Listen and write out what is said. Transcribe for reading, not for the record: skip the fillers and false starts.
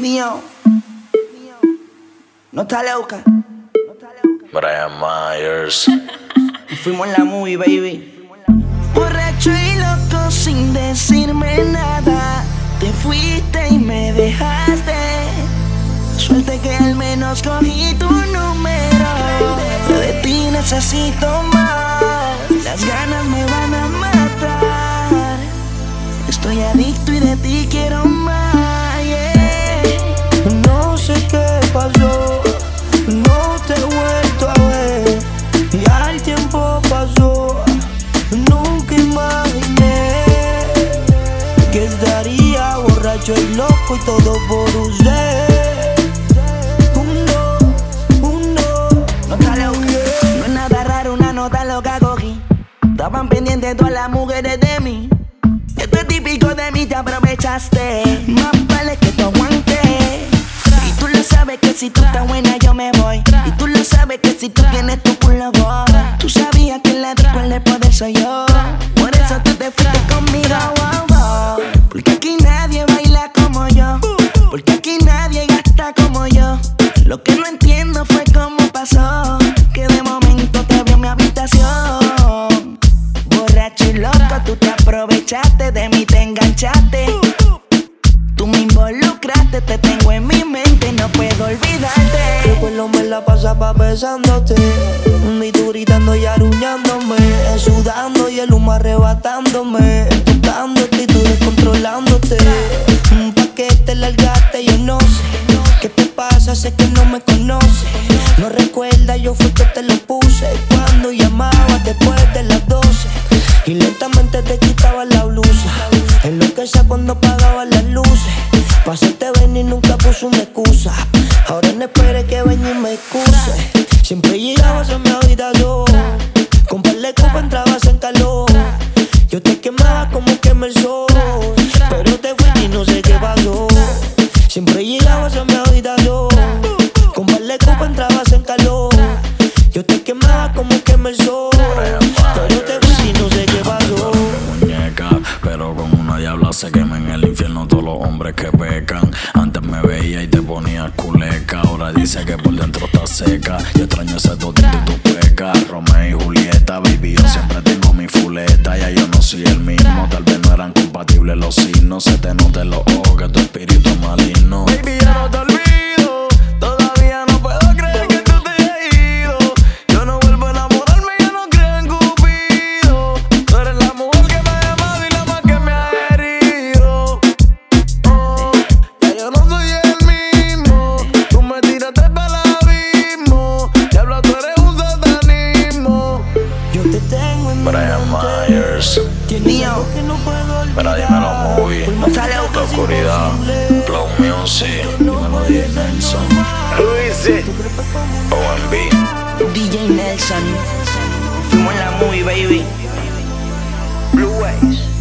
Neo. No está loca. Brian Myers. Fuimos en la movie, baby. Borracho y loco sin decirme nada. Te fuiste y me dejaste. Suerte que al menos cogí tu número. De ti necesito más. Las ganas me van a matar. Estoy adicto y de ti quiero más, yeah. No sé qué pasó, no te he vuelto a ver. Ya el tiempo pasó, nunca imaginé que estaría borracho y loco y todo por usted. No está loca, no es nada raro, una nota loca cogí. Estaban pendientes todas las mujeres de mí. Esto es típico de mí, te aprovechaste. Más vale que te aguante. Y tú lo sabes que si tú estás buena yo me voy. Y tú lo sabes que si tú tienes tu culo voy. Tú sabías que la disco el de poder soy yo. Por eso tú te fuiste conmigo, wow, wow. Porque aquí nadie baila como yo. Porque aquí nadie gasta como yo. Lo que no entiendo fue cómo pasó que de momento te vi en mi habitación. Borracho y loco, tú te aprovechaste de mí, te enganchaste. Tú me involucraste, te tengo en mi mente, no puedo olvidarte. Recuerdo me la pasaba besándote, y tú gritando y aruñándome, sudando y el humo arrebatándome, tocándote y tú descontrolándote. Pa' que te largaste, yo no sé qué te pasa, sé que no me conoces. No recuerda, yo fui que te lo puse cuando llamabas después de las 12 y lentamente te quitabas la blusa. Enloquecía cuando apagabas las luces. Pa' hacerte venir nunca puse una excusa. Ahora no esperes que venga y me excuse. Siempre llegabas a mi habitación, con par de copas entrabas en calor. Yo te quemaba como quema el sol, pero te fuiste y no sé qué pasó. Siempre llegabas a mi habitación, con par de copas entrabas en calor. Yo te quemaba como quema el sol, pero te fuiste y no sé qué pasó. Muñeca, pero con una diabla se quema en el infierno todos los hombres que pecan. Antes me veía y te ponía culeca, ahora dice que por dentro está seca. Yo extraño ese totito y tu peca. Romeo y Julieta, baby, yo siempre tengo mi fuleta. Ya yo no soy el mismo, tal vez no eran compatibles los signos. Se te nota en los ojos que tu espíritu es maligno. Baby, ya no te olvido, todavía no puedo creer que tú te hayas ido. Yo no vuelvo a enamorarme, ya no creo en Cupido. Tú eres la mujer que me ha amado y la más que me ha herido. Oh, ya yo no soy el mismo, tú me tiraste para el abismo. Diablo, tú eres un satanismo. Yo te tengo en mi Brian mente. Myers. Tienes algo que no puedo olvidar. Mira, dímelo movie. No está loca. La oscuridad. Blow Music. Dímelo DJ Nelson. Luis, OMB. DJ Nelson. Fuimos en la movie, baby. Blue Waves.